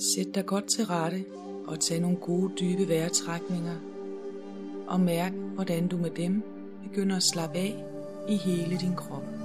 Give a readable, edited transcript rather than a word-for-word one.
Sæt dig godt til rette og tag nogle gode dybe vejrtrækninger og mærk, hvordan du med dem begynder at slappe af i hele din krop.